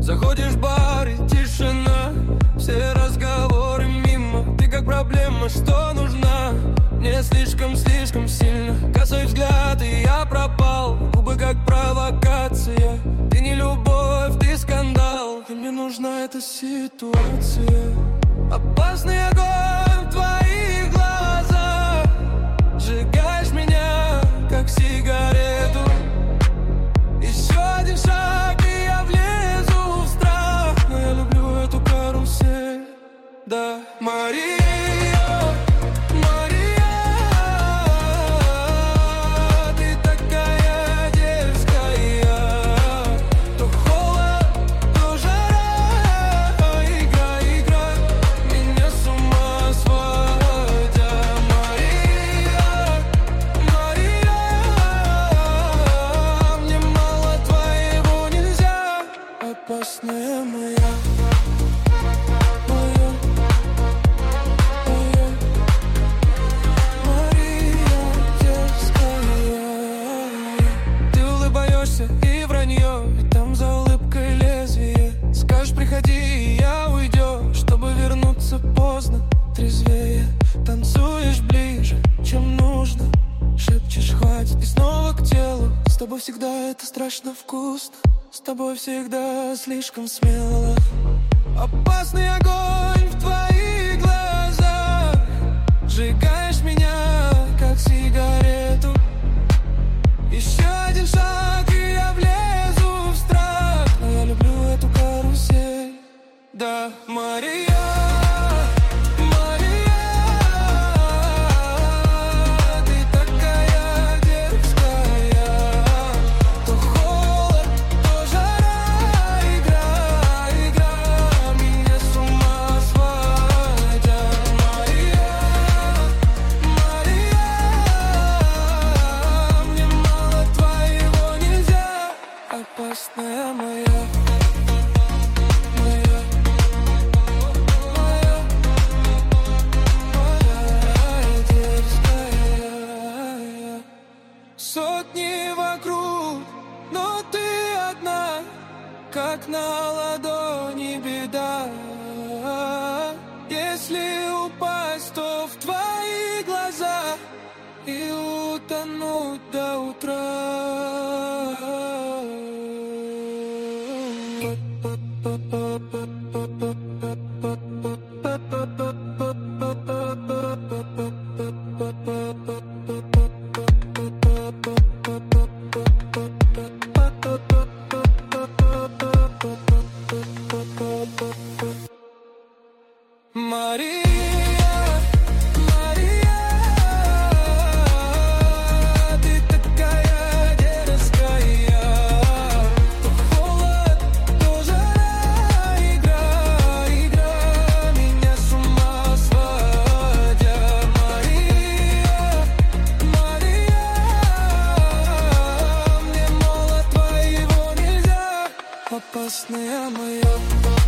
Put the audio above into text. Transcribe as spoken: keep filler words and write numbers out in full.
Заходишь в бар и тишина, все разговоры мимо. Ты как проблема, что нужна мне слишком-слишком сильно. Косой взгляд, и я пропал. Губы как провокация. Ты не любовь, ты скандал. И мне нужна эта ситуация. Опасный огонь в твоих глазах. Сжигаешь меня, как сигарету. Еще один шаг, и я влезу в страх. Но я люблю эту карусель. Да, Мария. Опасная моя, моя, моя Мария дерзкая. Ты улыбаешься и вранье, и там за улыбкой лезвие. Скажешь, приходи, и я уйдем, чтобы вернуться поздно, трезвее. Танцуешь ближе, чем нужно, шепчешь, хватит, и снова к телу. С тобой всегда это страшно вкусно. С тобой всегда слишком смело. Опасный огонь в твоих глазах. Сжигаешь меня, как сигарету. Еще один шаг, и я влезу в страх. Но я люблю эту карусель. Да, Мария. Опасная моя, моя, моя, моя дерзкая. Сотни вокруг, но ты одна, как на ладони беда. Если упасть, то в твои глаза и утонуть до утра. Мария, Мария, ты такая дерзкая. То холод, то жара, игра, игра, меня с ума сводя. Мария, Мария, мне мало твоего нельзя. Опасная моя.